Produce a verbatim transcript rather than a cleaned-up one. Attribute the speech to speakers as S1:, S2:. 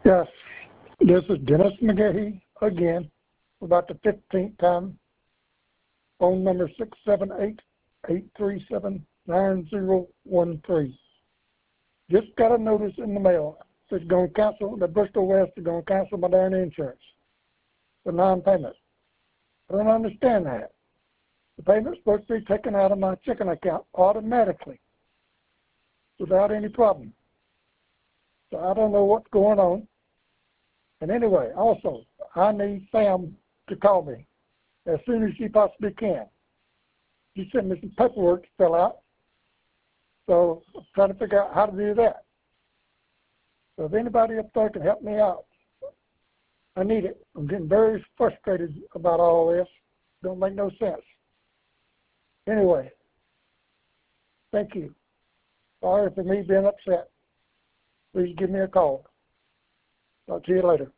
S1: Yes, this is Dennis McGahee again, about the fifteenth time. Phone number six seven eight, eight three seven, nine zero one three. Just got a notice in the mail. It's going to cancel, the Bristol West is going to cancel my darn insurance for non-payment. I don't understand that. The payment's supposed to be taken out of my checking account automatically without any problem. So I don't know what's going on. And anyway, also, I need Sam to call me as soon as she possibly can. She sent me some paperwork to fill out. So I'm trying to figure out how to do that. So if anybody up there can help me out, I need it. I'm getting very frustrated about all this. Don't make no sense. Anyway, thank you. Sorry for me being upset. Please give me a call. Talk to you later.